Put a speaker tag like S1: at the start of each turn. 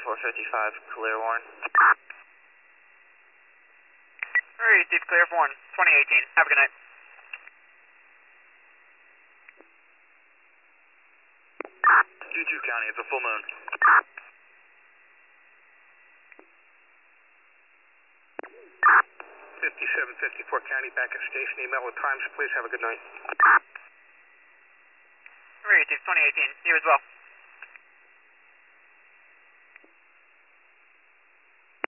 S1: 455, clear Warren.
S2: Receive clear for Warren, 2018. Have a good night.
S1: 2 County, it's a full moon. 5754 County, back at station. Email with times, please. Have a good night.
S2: Receive 2018. You as well.